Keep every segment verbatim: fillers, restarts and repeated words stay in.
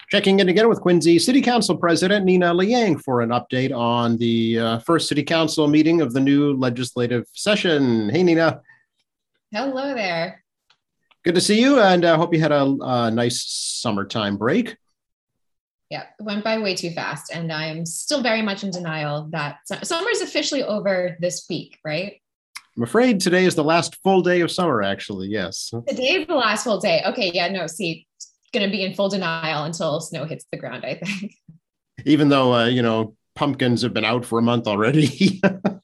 Checking in again with Quincy City Council President Nina Liang for an update on the uh, first City Council meeting of the new legislative session. Hey, Nina. Hello there. Good to see you, and I uh, hope you had a, a nice summertime break. Yeah, it went by way too fast, and I'm still very much in denial that summer is officially over this week, right? I'm afraid today is the last full day of summer, actually, yes. Today is the last full day. Okay, yeah, no, see, going to be in full denial until snow hits the ground, I think. Even though, uh, you know, pumpkins have been out for a month already.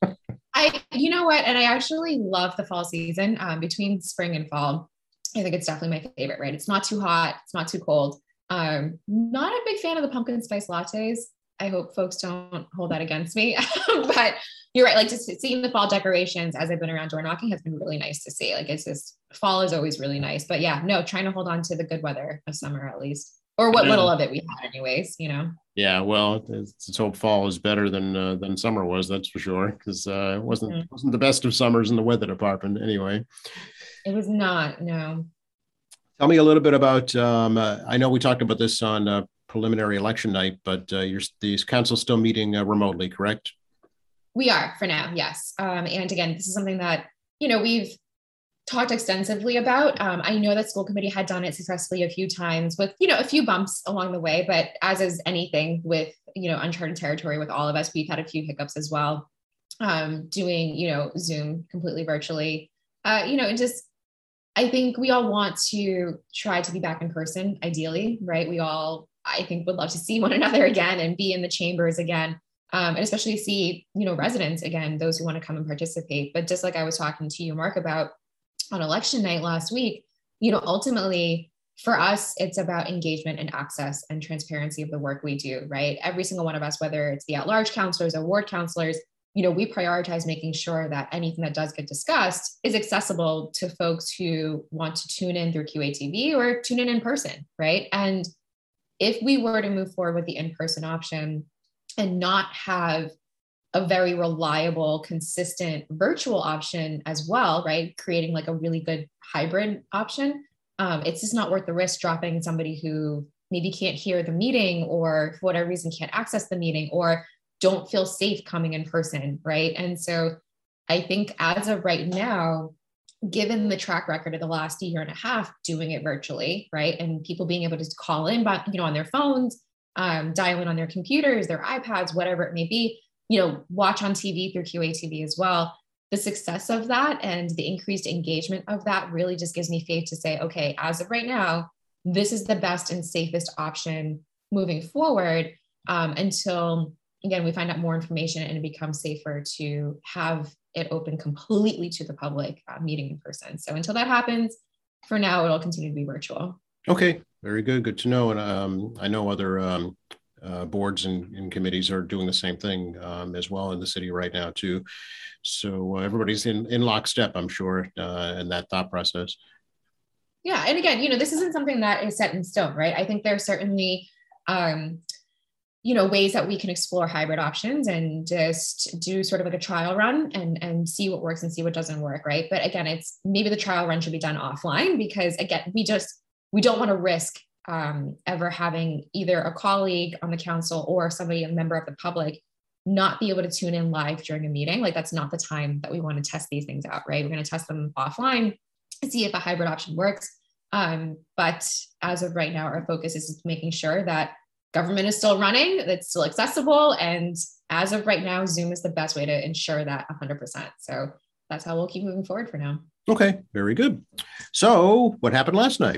I, you know what, and I actually love the fall season um, between spring and fall. I think it's definitely my favorite, right? It's not too hot, it's not too cold. Um, not a big fan of the pumpkin spice lattes. I hope folks don't hold that against me, but you're right. Like just seeing the fall decorations as I've been around door knocking has been really nice to see. Like it's just fall is always really nice, but yeah, no, trying to hold on to the good weather of summer at least, or what little of it we had anyways, you know? Yeah, well, let's hope fall is better than uh, than summer was. That's for sure, because uh, it wasn't mm-hmm. wasn't the best of summers in the weather department anyway. It was not. No. Tell me a little bit about. Um, uh, I know we talked about this on uh, preliminary election night, but uh, your these council still meeting uh, remotely, correct? We are for now, yes. Um, and again, this is something that you know we've talked extensively about. Um, I know that school committee had done it successfully a few times with, you know, a few bumps along the way, but as is anything with, you know, uncharted territory with all of us, we've had a few hiccups as well. Um, doing, you know, Zoom completely virtually, uh, you know, and just, I think we all want to try to be back in person, ideally, right? We all, I think, would love to see one another again and be in the chambers again. Um, and especially see, you know, residents again, those who want to come and participate. But just like I was talking to you, Mark, about on election night last week, you know, ultimately for us, it's about engagement and access and transparency of the work we do, right? Every single one of us, whether it's the at-large counselors or ward counselors, you know, we prioritize making sure that anything that does get discussed is accessible to folks who want to tune in through Q A T V or tune in in person, right? And if we were to move forward with the in-person option and not have a very reliable, consistent virtual option as well, right? Creating like a really good hybrid option. Um, it's just not worth the risk dropping somebody who maybe can't hear the meeting or for whatever reason can't access the meeting or don't feel safe coming in person, right? And so I think as of right now, given the track record of the last year and a half doing it virtually, right? And people being able to call in, but you know, on their phones, um, dial in on their computers, their iPads, whatever it may be, you know, watch on T V through Q A T V as well. The success of that and the increased engagement of that really just gives me faith to say, okay, as of right now, this is the best and safest option moving forward um, until, again, we find out more information and it becomes safer to have it open completely to the public uh, meeting in person. So until that happens, for now, it'll continue to be virtual. Okay, very good. Good to know. And um, I know other um, Uh, boards and, and committees are doing the same thing um, as well in the city right now too. So uh, everybody's in, in lockstep, I'm sure, uh, in that thought process. Yeah. And again, you know, this isn't something that is set in stone, right? I think there are certainly, um, you know, ways that we can explore hybrid options and just do sort of like a trial run and, and see what works and see what doesn't work, right? But again, it's maybe the trial run should be done offline because again, we just, we don't want to risk Um, ever having either a colleague on the council or somebody, a member of the public, not be able to tune in live during a meeting. Like that's not the time that we want to test these things out, right? We're going to test them offline and see if a hybrid option works. Um, but as of right now, our focus is making sure that government is still running, that it's still accessible. And as of right now, Zoom is the best way to ensure that one hundred percent. So that's how we'll keep moving forward for now. Okay, very good. So what happened last night?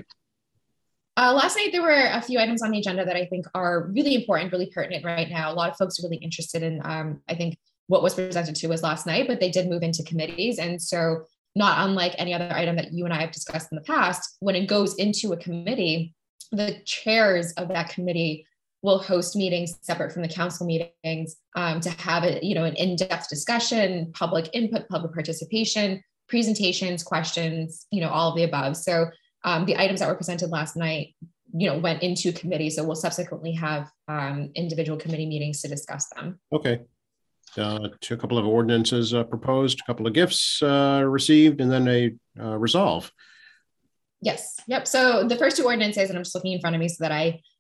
Uh, last night, there were a few items on the agenda that I think are really important, really pertinent right now. A lot of folks are really interested in, um, I think, what was presented to us last night, but they did move into committees. And so not unlike any other item that you and I have discussed in the past, when it goes into a committee, the chairs of that committee will host meetings separate from the council meetings um, to have a, you know, an in-depth discussion, public input, public participation, presentations, questions, you know, all of the above. So Um, the items that were presented last night, you know, went into committee. So we'll subsequently have um, individual committee meetings to discuss them. Okay. Uh, a couple of ordinances uh, proposed, a couple of gifts uh, received, and then a uh, resolve. Yes. Yep. So the first two ordinances, and I'm just looking in front of me so that I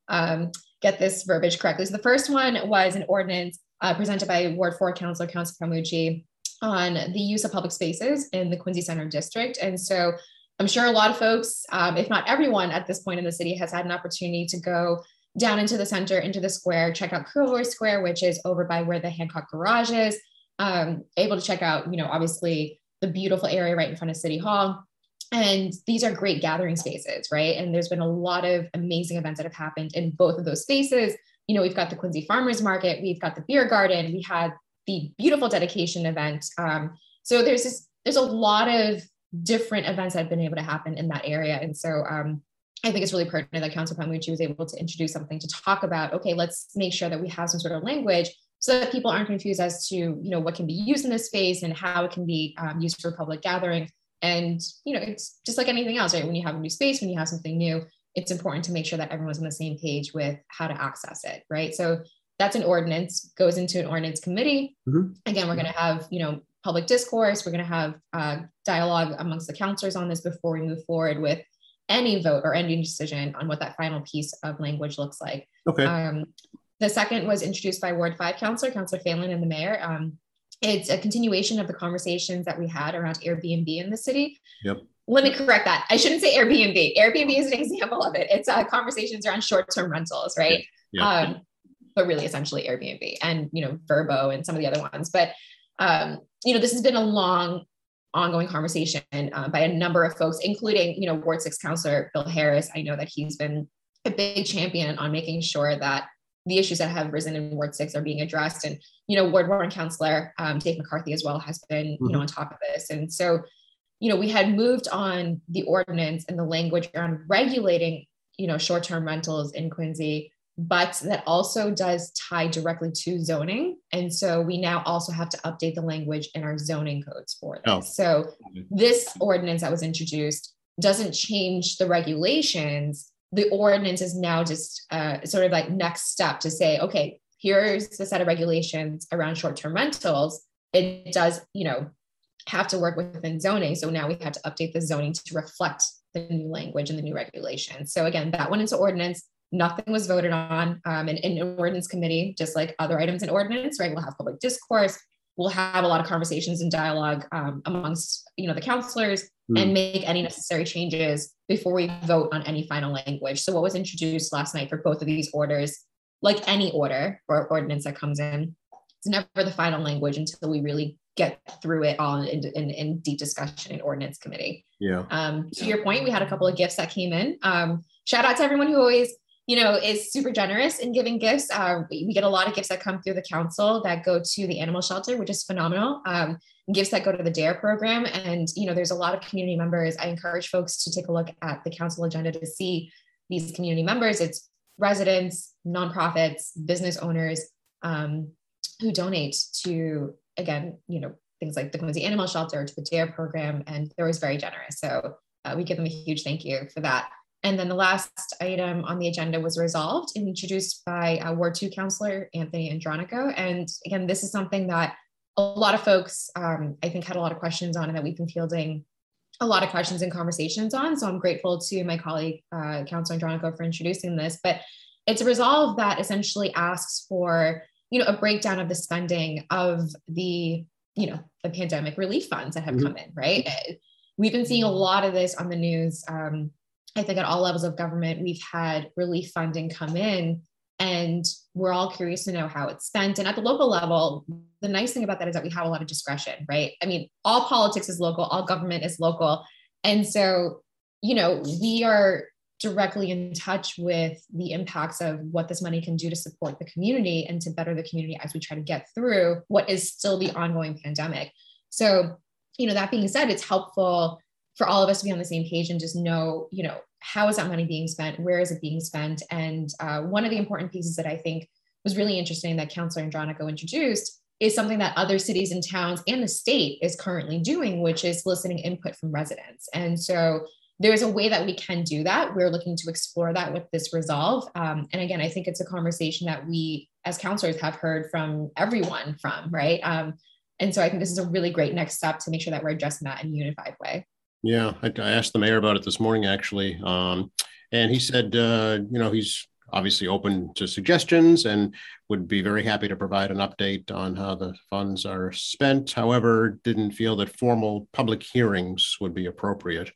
um, get this verbiage correctly. So the first one was an ordinance uh, presented by Ward four Councilor, Councilor Palmucci, on the use of public spaces in the Quincy Center District. And so I'm sure a lot of folks, um, if not everyone at this point in the city, has had an opportunity to go down into the center, into the square, check out Kilroy Square, which is over by where the Hancock Garage is, um, able to check out, you know, obviously the beautiful area right in front of City Hall. And these are great gathering spaces, right? And there's been a lot of amazing events that have happened in both of those spaces. You know, we've got the Quincy Farmers Market, we've got the beer garden, we had the beautiful dedication event. Um, so there's this, there's a lot of different events that have been able to happen in that area. And so um, I think it's really pertinent that Councilor Palmucci was able to introduce something to talk about, okay, let's make sure that we have some sort of language so that people aren't confused as to, you know, what can be used in this space and how it can be um, used for public gathering. And, you know, it's just like anything else, right? When you have a new space, when you have something new, it's important to make sure that everyone's on the same page with how to access it, right? So that's an ordinance, goes into an ordinance committee. Mm-hmm. Again, we're going to have, you know, public discourse. We're going to have uh, dialogue amongst the counselors on this before we move forward with any vote or any decision on what that final piece of language looks like. Okay. Um, the second was introduced by Ward five Councilor, Councilor Phelan, and the mayor. Um, it's a continuation of the conversations that we had around Airbnb in the city. Yep. Let me correct that. I shouldn't say Airbnb. Airbnb is an example of it. It's uh, conversations around short-term rentals, right? Yeah. Um, but really essentially Airbnb and, you know, Verbo and some of the other ones. But, um, you know, this has been a long ongoing conversation uh, by a number of folks, including, you know, Ward six Councilor Bill Harris. I know that he's been a big champion on making sure that the issues that have risen in Ward six are being addressed. And, you know, Ward one Councilor um, Dave McCarthy as well has been, mm-hmm. you know, on top of this. And so, you know, we had moved on the ordinance and the language around regulating, you know, short-term rentals in Quincy, but that also does tie directly to zoning. And so we now also have to update the language in our zoning codes for this. Oh. So this ordinance that was introduced doesn't change the regulations. The ordinance is now just uh, sort of like next step to say, okay, here's the set of regulations around short-term rentals. It does, you know, have to work within zoning. So now we have to update the zoning to reflect the new language and the new regulations. So again, that went into ordinance. Nothing was voted on um, in, in an ordinance committee, just like other items in ordinance, right? We'll have public discourse. We'll have a lot of conversations and dialogue um, amongst, you know, the counselors mm. and make any necessary changes before we vote on any final language. So what was introduced last night for both of these orders, like any order or ordinance that comes in, it's never the final language until we really get through it all in, in, in deep discussion in ordinance committee. Yeah. Um, to your point, we had a couple of gifts that came in. Um, shout out to everyone who always, you know, is super generous in giving gifts. Uh, we, we get a lot of gifts that come through the council that go to the animal shelter, which is phenomenal. Um, gifts that go to the D A R E program. And, you know, there's a lot of community members. I encourage folks to take a look at the council agenda to see these community members. It's residents, nonprofits, business owners um, who donate to, again, you know, things like the Quincy Animal Shelter, to the D A R E program. And they're always very generous. So uh, we give them a huge thank you for that. And then the last item on the agenda was resolved and introduced by uh, Ward two Councilor Anthony Andronico. And again, this is something that a lot of folks, um, I think, had a lot of questions on and that we've been fielding a lot of questions and conversations on. So I'm grateful to my colleague, uh, Councilor Andronico, for introducing this. But it's a resolve that essentially asks for, you know, a breakdown of the spending of the, you know, the pandemic relief funds that have mm-hmm. come in, right? We've been seeing a lot of this on the news. Um, I think at all levels of government, we've had relief funding come in and we're all curious to know how it's spent. And at the local level, the nice thing about that is that we have a lot of discretion, right? I mean, all politics is local, all government is local. And so, you know, we are directly in touch with the impacts of what this money can do to support the community and to better the community as we try to get through what is still the ongoing pandemic. So, you know, that being said, it's helpful for all of us to be on the same page and just know, you know, how is that money being spent? Where is it being spent? And uh, one of the important pieces that I think was really interesting that Councilor Andronico introduced is something that other cities and towns and the state is currently doing, which is soliciting input from residents. And so there's a way that we can do that. We're looking to explore that with this resolve. Um, and again, I think it's a conversation that we as counselors have heard from everyone from, right? Um, and so I think this is a really great next step to make sure that we're addressing that in a unified way. Yeah, I, I asked the mayor about it this morning, actually. Um, and he said, uh, you know, he's obviously open to suggestions and would be very happy to provide an update on how the funds are spent. However, didn't feel that formal public hearings would be appropriate.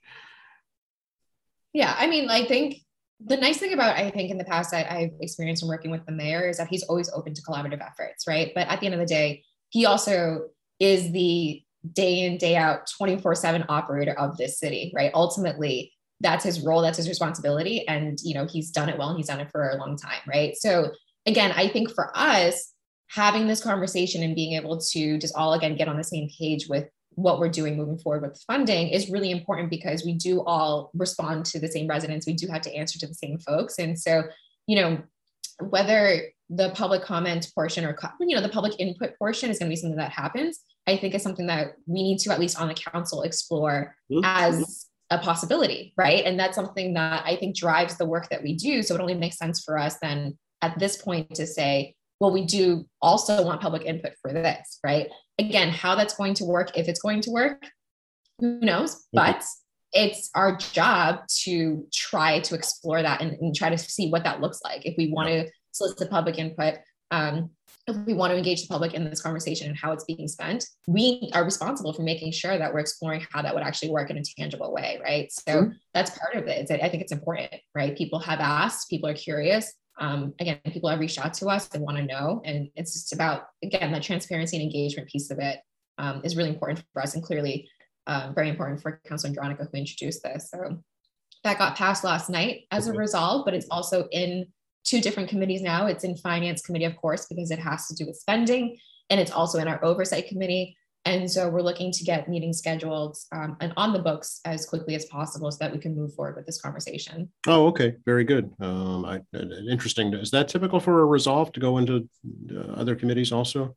Yeah, I mean, I think the nice thing about, I think in the past I, I've experienced in working with the mayor is that he's always open to collaborative efforts, right? But at the end of the day, he also is the day in, day out, twenty-four seven operator of this city, right? Ultimately, that's his role, that's his responsibility. And, you know, he's done it well and he's done it for a long time, right? So again, I think for us, having this conversation and being able to just all, again, get on the same page with what we're doing moving forward with funding is really important, because we do all respond to the same residents. We do have to answer to the same folks. And so, you know, whether the public comment portion or, you know, the public input portion is going to be something that happens, I think is something that we need to, at least on the council, explore mm-hmm. as a possibility, right? And that's something that I think drives the work that we do. So it only makes sense for us then at this point to say, well, we do also want public input for this, right? Again, how that's going to work, if it's going to work, who knows? But it's our job to try to explore that and, and try to see what that looks like. If we want to solicit public input, um, if we want to engage the public in this conversation and how it's being spent, we are responsible for making sure that we're exploring how that would actually work in a tangible way, right? So mm-hmm. that's part of it. It's, I think it's important, right? People have asked, people are curious. Um, again, people have reached out to us and want to know, and it's just about, again, the transparency and engagement piece of it um, is really important for us, and clearly uh, very important for Councilor Andronica, who introduced this. So that got passed last night as a resolve, but it's also in two different committees now. It's in Finance Committee, of course, because it has to do with spending, and it's also in our Oversight Committee. And so we're looking to get meetings scheduled um, and on the books as quickly as possible so that we can move forward with this conversation. Oh, okay. Very good. Um, I, interesting. Is that typical for a resolve to go into uh, other committees also?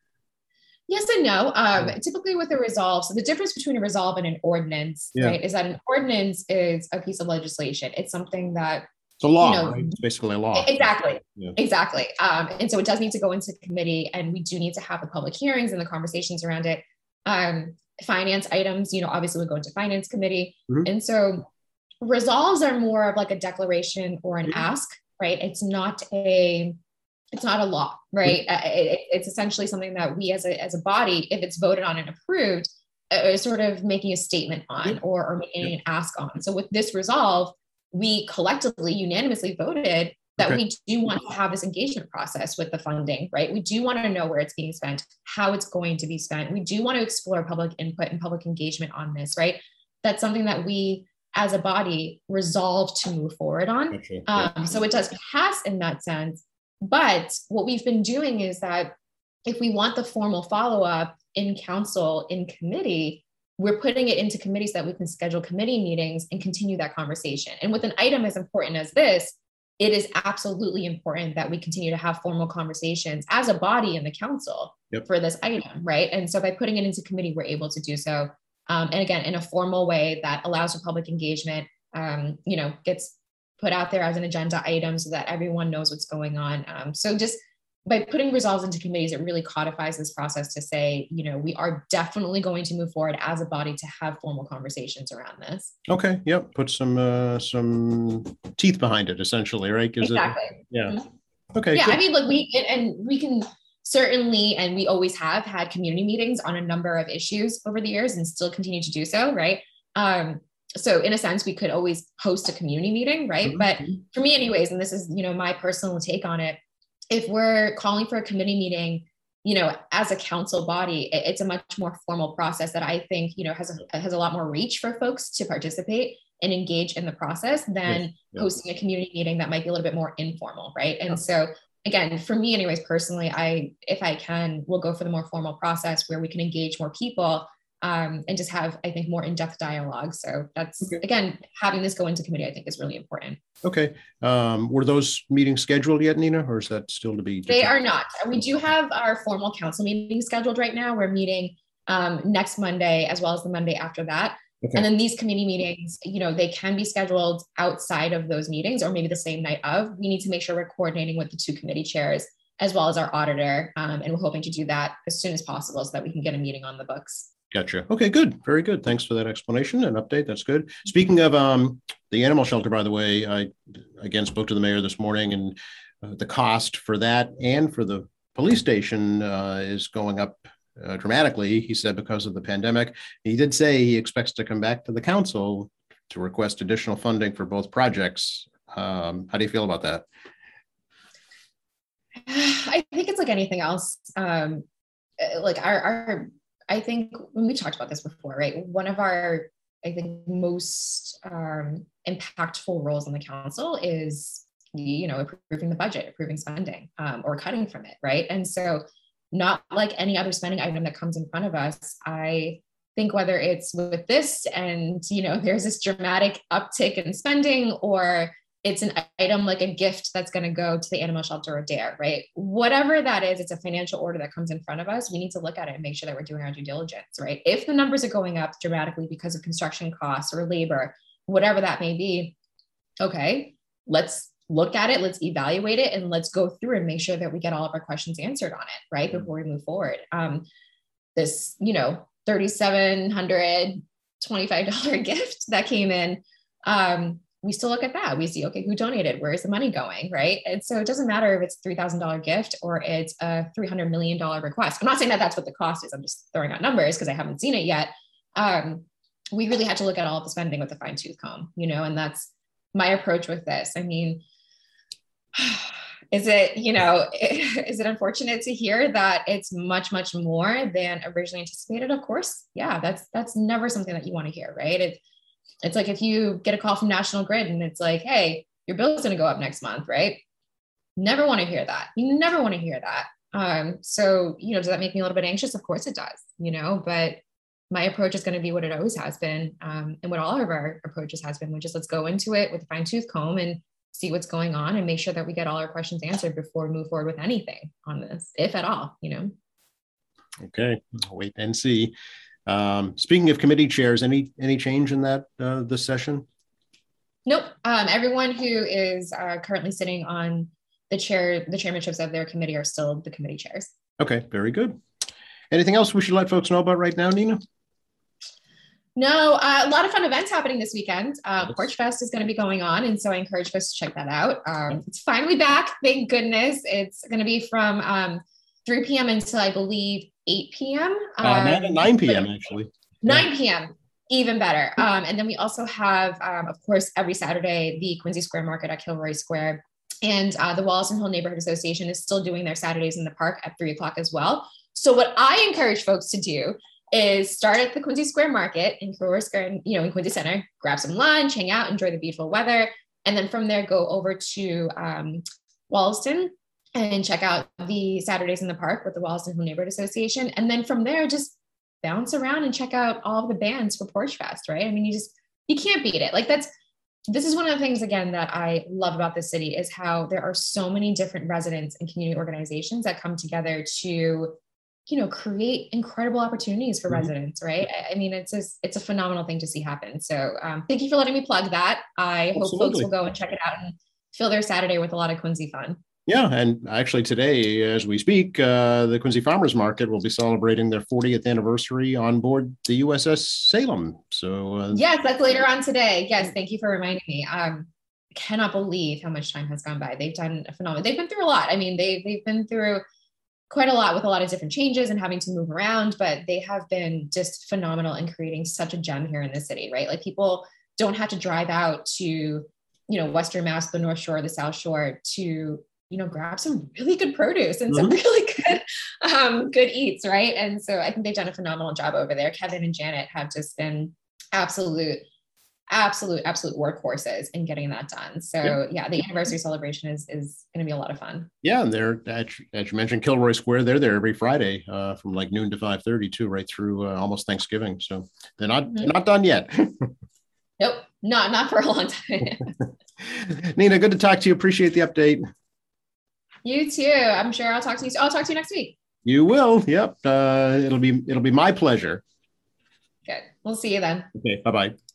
Yes and no. Um, typically with a resolve, so the difference between a resolve and an ordinance, yeah. right, is that an ordinance is a piece of legislation. It's something that it's a law, you know, right? It's basically a law. Exactly. Yeah. Exactly. Um, and so it does need to go into committee, and we do need to have the public hearings and the conversations around it. Um, finance items, you know, obviously would go into Finance Committee. Mm-hmm. And so resolves are more of like a declaration or an mm-hmm. ask, right? It's not a, it's not a law, right? Mm-hmm. Uh, it, it's essentially something that we as a, as a body, if it's voted on and approved, uh, is sort of making a statement on mm-hmm. or, or making mm-hmm. an ask on. So with this resolve, we collectively unanimously voted that okay. we do want to have this engagement process with the funding, right? We do want to know where it's being spent, how it's going to be spent. We do want to explore public input and public engagement on this, right? That's something that we as a body resolve to move forward on. Okay. Um, yeah. So it does pass in that sense. But what we've been doing is that if we want the formal follow-up in council, in committee, we're putting it into committees so that we can schedule committee meetings and continue that conversation. And with an item as important as this, it is absolutely important that we continue to have formal conversations as a body in the council yep. for this item, right? And so by putting it into committee, we're able to do so. Um, and again, in a formal way that allows for public engagement, um, you know, gets put out there as an agenda item so that everyone knows what's going on. Um, so just by putting resolves into committees, it really codifies this process to say, you know, we are definitely going to move forward as a body to have formal conversations around this. Okay. Yep. Put some uh, some teeth behind it, essentially, right? Exactly. It, yeah. Mm-hmm. Okay. Yeah. Good. I mean, look, we and we can certainly, and we always have had community meetings on a number of issues over the years, and still continue to do so, right? Um, so in a sense, we could always host a community meeting, right? Mm-hmm. But for me, anyways, and this is, you know, my personal take on it. If we're calling for a committee meeting, you know, as a council body, it's a much more formal process that I think, you know, has a, has a lot more reach for folks to participate and engage in the process than yes. yeah. hosting a community meeting that might be a little bit more informal, right? And yeah. so again, for me anyways, personally, I, if I can, we'll go for the more formal process where we can engage more people um, and just have, I think, more in-depth dialogue. So that's, okay. again, having this go into committee, I think is really important. Okay. Um, were those meetings scheduled yet, Nina, or is that still to be? They are not. We do have our formal council meeting scheduled right now. We're meeting um, next Monday, as well as the Monday after that. Okay. And then these committee meetings, you know, they can be scheduled outside of those meetings or maybe the same night of. We need to make sure we're coordinating with the two committee chairs as well as our auditor. Um, and we're hoping to do that as soon as possible so that we can get a meeting on the books. Gotcha. Okay, good. Very good. Thanks for that explanation and update. That's good. Speaking of um, the animal shelter, by the way, I again spoke to the mayor this morning, and uh, the cost for that and for the police station uh, is going up uh, dramatically, he said, because of the pandemic. He did say he expects to come back to the council to request additional funding for both projects. Um, how do you feel about that? I think it's like anything else. Um, like our, our I think when we talked about this before, right? One of our, I think, most um, impactful roles on the council is, you know, approving the budget, approving spending, um, or cutting from it, right? And so, not like any other spending item that comes in front of us, I think whether it's with this and, you know, there's this dramatic uptick in spending, or it's an item like a gift that's going to go to the animal shelter or dare, right? Whatever that is, it's a financial order that comes in front of us. We need to look at it and make sure that we're doing our due diligence, right? If the numbers are going up dramatically because of construction costs or labor, whatever that may be, okay, let's look at it, let's evaluate it, and let's go through and make sure that we get all of our questions answered on it, right? Before we move forward. Um, this, you know, three thousand seven hundred twenty-five dollars gift that came in, um, we still look at that. We see, okay, who donated? Where is the money going, right? And so it doesn't matter if it's a three thousand dollars gift or it's a three hundred million dollars request. I'm not saying that that's what the cost is. I'm just throwing out numbers because I haven't seen it yet. Um, we really had to look at all of the spending with a fine tooth comb, you know, and that's my approach with this. I mean, is it, you know, is it unfortunate to hear that it's much, much more than originally anticipated? Of course. Yeah, that's, that's never something that you want to hear, right? It, It's like if you get a call from National Grid and it's like, hey, your bill is going to go up next month, right? Never want to hear that. You never want to hear that. Um, so, you know, does that make me a little bit anxious? Of course it does, you know, but my approach is going to be what it always has been, um, and what all of our approaches has been, which is let's go into it with a fine tooth comb and see what's going on and make sure that we get all our questions answered before we move forward with anything on this, if at all, you know. Okay, I'll wait and see. Um, speaking of committee chairs, any any change in that uh, this session? Nope. Um, everyone who is uh, currently sitting on the chair, the chairmanships of their committee are still the committee chairs. Okay, very good. Anything else we should let folks know about right now, Nina? No, uh, a lot of fun events happening this weekend. Uh, Porch Fest is going to be going on, and so I encourage folks to check that out. Um, it's finally back, thank goodness. It's going to be from um, three p.m. until I believe eight p.m. Uh, um, nine p.m. actually. nine p.m. Even better. Um, and then we also have, um, of course, every Saturday, the Quincy Square Market at Kilroy Square. And uh, the Wollaston Hill Neighborhood Association is still doing their Saturdays in the park at three o'clock as well. So what I encourage folks to do is start at the Quincy Square Market in Kilroy Square, you know, in Quincy Center, grab some lunch, hang out, enjoy the beautiful weather. And then from there, go over to um, Wollaston and check out the Saturdays in the park with the Wollaston Hill Neighborhood Association. And then from there, just bounce around and check out all of the bands for Porch Fest, right? I mean, you just, you can't beat it. Like that's, this is one of the things, again, that I love about this city is how there are so many different residents and community organizations that come together to, you know, create incredible opportunities for mm-hmm. residents, right? I, I mean, it's just, it's a phenomenal thing to see happen. So um, thank you for letting me plug that. I Absolutely. hope folks will go and check it out and fill their Saturday with a lot of Quincy fun. Yeah, and actually today, as we speak, uh, the Quincy Farmers Market will be celebrating their fortieth anniversary on board the U S S Salem. So uh, yes, that's later on today. Yes, thank you for reminding me. Um, I cannot believe how much time has gone by. They've done a phenomenal. They've been through a lot. I mean, they they've been through quite a lot with a lot of different changes and having to move around, but they have been just phenomenal in creating such a gem here in the city, right? Like people don't have to drive out to, you know, Western Mass, the North Shore, the South Shore to, you know, grab some really good produce and some mm-hmm. really good, um, good eats, right? And so I think they've done a phenomenal job over there. Kevin and Janet have just been absolute, absolute, absolute workhorses in getting that done. So yeah, yeah the anniversary celebration is is going to be a lot of fun. Yeah, and they're, as you mentioned, Kilroy Square, they're there every Friday uh, from like noon to five thirty too, right through uh, almost Thanksgiving. So they're not, mm-hmm. they're not done yet. Nope, not, not for a long time. Nina, good to talk to you. Appreciate the update. You too. I'm sure I'll talk to you. I'll talk to you next week. You will. Yep. Uh, it'll be it'll be my pleasure. Good. We'll see you then. Okay. Bye bye.